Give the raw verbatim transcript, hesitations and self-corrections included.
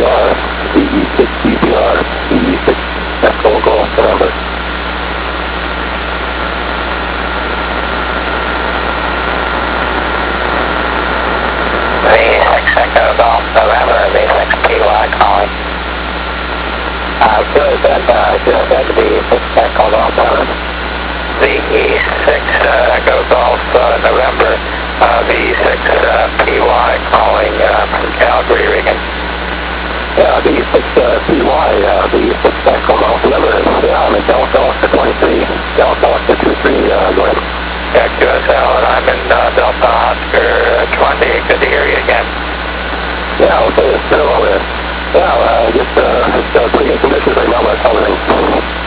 R, V E six P P R, V E six Echo Golf November. V E six Echo Golf November, V E six P Y calling. Uh, good, that, uh, good, that's V E six Echo Golf November. V E six uh, Echo Golf uh, November, uh, V E six uh, P Y calling uh, from Calgary, Regan. Yeah, V E six uh, P Y, uh, V E six Echo Golf November. Yeah, I'm in Delta Oscar twenty-three, Delta Oscar two-three, uh, go ahead. Yeah, Q S L, and I'm in uh, Delta Oscar twenty. Good to hear you again. Yeah, okay, it's still over there. Yeah, uh, just, uh, it's uh, pretty good conditions right now, but it's